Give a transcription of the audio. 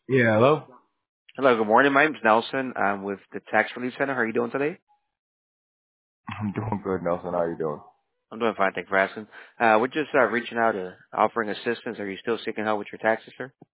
Yeah, hello. Hello, good morning. My name's Nelson. I'm with the Tax Relief Center. How are you doing today? I'm doing good, Nelson. How you doing? I'm doing fine. Thank you for asking. We're just reaching out offering assistance. Are you still seeking help with your taxes, sir?